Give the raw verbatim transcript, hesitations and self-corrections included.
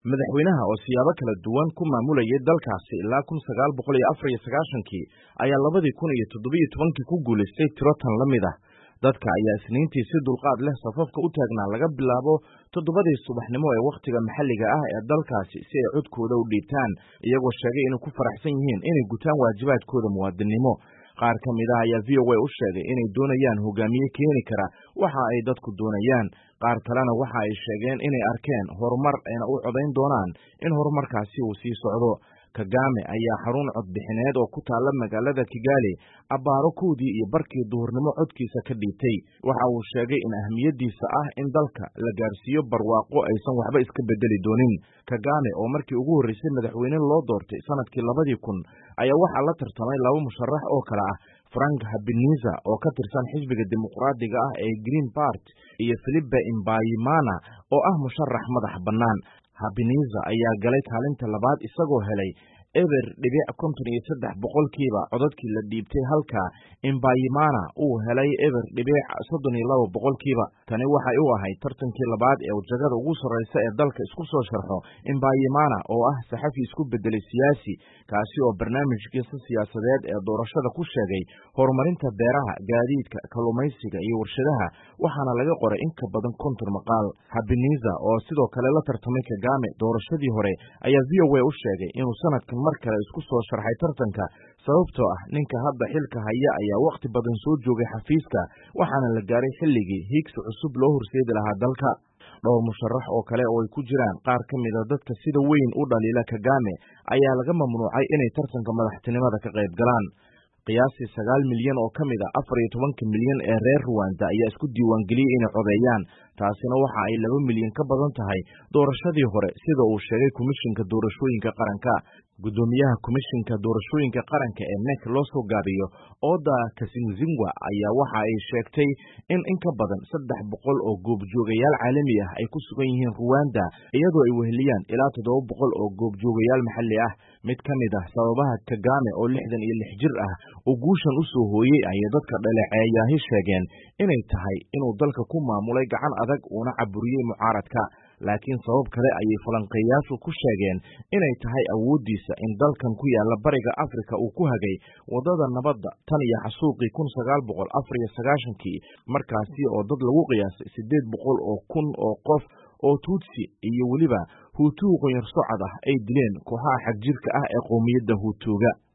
madaxweynaha oo siyaabo kala duwan ku maamulayay dalkaasi ilaa kun sagaal boqol iyo afar iyo sagaashankii ayaa labadii kun iyo toddobiyo tobankii ku guulaystay tiro tan la mid ah. dadka ayaa isniintii si dulqaad leh safafka u taagnaa laga bilaabo toddobadii subaxnimo ee wakhtiga maxalliga ah ee dalkaasi si ay codkooda u dhiibtaan, iyagoo sheegay inay ku faraxsan yihiin inay gutaan waajibaadkooda muwaadinimo. qaar ka mid ah ayaa v o a u sheegay inay doonayaan hogaamiye keeni kara waxa ay dadku doonayaan. qaar kalena waxa ay sheegeen inay arkeen horumar ayna u codayn doonaan in horumarkaasi uu sii socdo. Kagame ayaa xarun codbixineed oo ku taalla magaalada Kigali abbaaro kowdii iyo barkii duhurnimo codkiisa ka dhiibtay. waxa uu sheegay in ahmiyaddiisa ah in dalka la gaarsiiyo barwaaqo aysan waxba iska bedeli doonin. Kagame oo markii ugu horreysay madaxweyne loo doortay sanadkii labadii kun ayaa waxaa la tartamay laba musharax oo kale ah Frank Habineza oo ka tirsan xisbiga dimuqraadiga ah ee Green Party iyo Philippe Mbayimana oo ah musharax madax bannaan. Habineza ayaa galay kaalinta labaad isagoo helay eber dhibic konton iyo saddex boqolkiiba codadkii la dhiibtay, halka Mbayimana uu helay eber dhibic soddon iyo laba boqolkiiba. tani waxay u ahayd tartankii labaad ee jagada ugu sarreysa ee dalka isku soo sharxo. Mbayimana oo ah saxafi isku bedelay siyaasi, kaasi oo barnaamijkiisa siyaasadeed ee doorashada ku sheegay horumarinta beeraha, gaadiidka, kalluumaysiga iyo warshadaha, waxaana laga qoray in ka badan konton maqaal. Habineza oo sidoo kale la tartamay Kagame doorashadii hore ayaa v o a u sheegay inuu sanadkan mar kale isku soo sharxay tartanka sababtoo ah ninka hadda xilka haya ayaa wakhti badan soo joogay xafiiska, waxaana la gaaray xilligii higsi cusub loo horseedi lahaa dalka. dhowr musharax oo kale oo ay ku jiraan qaar ka mid a dadka sida weyn u dhaliila Kagame ayaa laga mamnuucay inay tartanka madaxtinimada ka qayb galaan. qiyaastii sagaal milyan oo ka mid a afar iyo tobanka milyan ee reer Rwanda ayaa isku diiwaangeliyey inay codeeyaan, taasina waxa ay laba milyan ka badan tahay doorashadii hore, sida uu sheegay komishinka doorashooyinka qaranka. Gudoomiyaha komishinka doorashooyinka qaranka ee N E C loo soo gaabiyo Oda Kasingizingwa ayaa waxa ay sheegtay in in ka badan saddex boqol oo goobjoogayaal caalami ah ay ku sugan yihiin Rwanda, iyadoo ay weheliyaan ilaa toddoba boqol oo goobjoogayaal maxalli ah. mid ka mid ah sababaha Kagame oo lixdan iyo lix jir ah uu guushan u soo hooyey ayay dadka dhaleeceeyahi sheegeen inay tahay inuu dalka ku maamulay gacan adag uuna caburiyey mucaaradka, laakiin sabab kale ayay falanqeeyaashu ku sheegeen inay tahay awooddiisa in dalkan ku yaalla bariga Afrika uu ku hagay waddada nabadda tan iyo xasuuqii kun sagaal boqol afar iyo sagaashankii, markaasi oo dad lagu qiyaasay siddeed boqol oo kun oo qof oo Tutsi iyo weliba Hutu qoyar socod ah ay dileen kooxaha xagjirka ah ee qowmiyadda Hutuga.